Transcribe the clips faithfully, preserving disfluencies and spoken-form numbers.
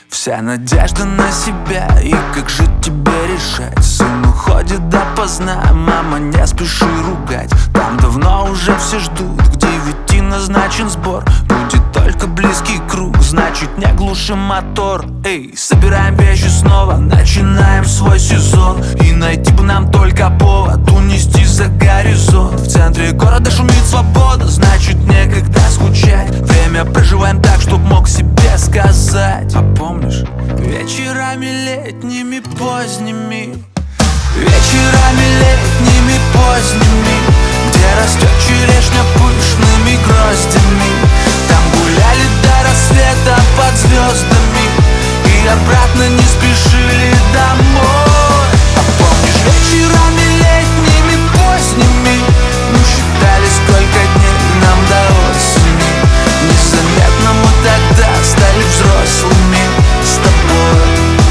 Вся надежда на себя, и как же тебе решать? Сын уходит допоздна, мама не спеши ругать. Там давно уже все ждут, к девяти назначен сбор. Будет только близкий круг, значит не глушим мотор. Эй, собираем вещи снова, начинаем свой сезон. И найти бы нам только повод унести за горизонт. В центре города шумит свобода, значит некогда скучать. Время проживаем так, чтоб мог себе сказать. А помнишь, вечерами летними поздними, вечерами летними поздними, где растет черешня пышными гроздями. Там гуляли до рассвета под звездами и обратно не спешили домой. А помнишь, вечерами летними поздними мы считали, сколько дней нам до осени. Незаметно мы тогда стали взрослыми с тобой.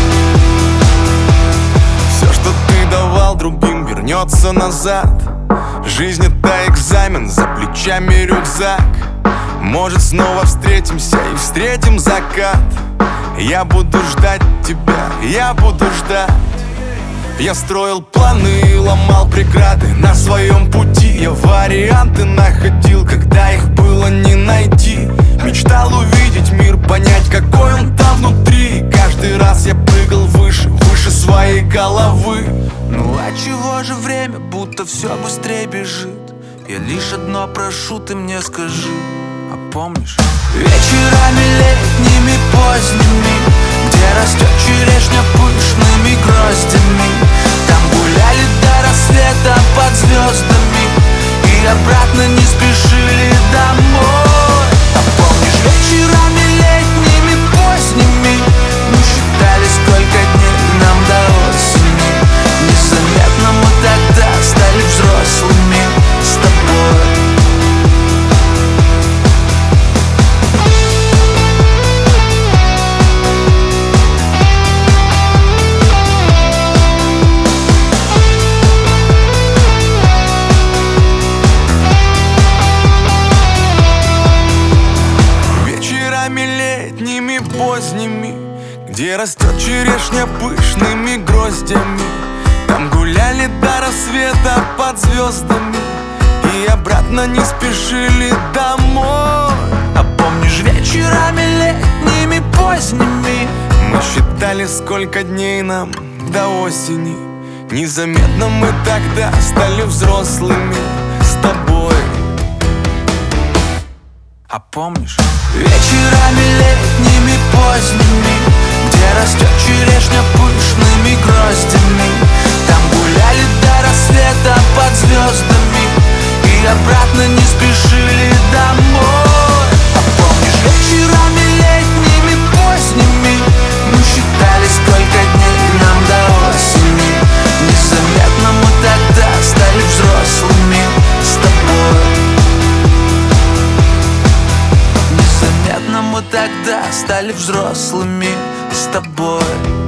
Все, что ты давал другим, вернется назад. Жизнь — это экзамен, за плечами рюкзак. Может, снова встретимся и встретим закат. Я буду ждать тебя, я буду ждать. Я строил планы, ломал преграды на своем пути. Я варианты находил, когда их было не найти. Мечтал увидеть мир, понять, какой он там внутри. Каждый раз я прыгал выше, выше своей головы. Ну а чего же время, будто все быстрее бежит? Я лишь одно прошу, ты мне скажи. А помнишь, вечерами летними поздними, где растет черешня пышными гроздями. Там гуляли до рассвета под звездами и обратно не спешили домой. А помнишь, вечерами летними поздними мы считали, сколько дней нам до осени. Незаметно мы тогда стали взрослыми с тобой. Летними поздними, где растет черешня пышными гроздями. Там гуляли до рассвета под звездами и обратно не спешили домой. А помнишь, вечерами летними поздними мы считали, сколько дней нам до осени. Незаметно мы тогда стали взрослыми с тобой. А помнишь, вечерами летними поздними, где растет черешня пышными гроздями. Там гуляли до рассвета под звездами и обратно не спешили домой. А помнишь, вечерами летними поздними мы считали, сколько дней нам до осени. Незаметно мы тогда стали взрослыми с тобой. Незаметно мы тогда стали взрослыми с тобой.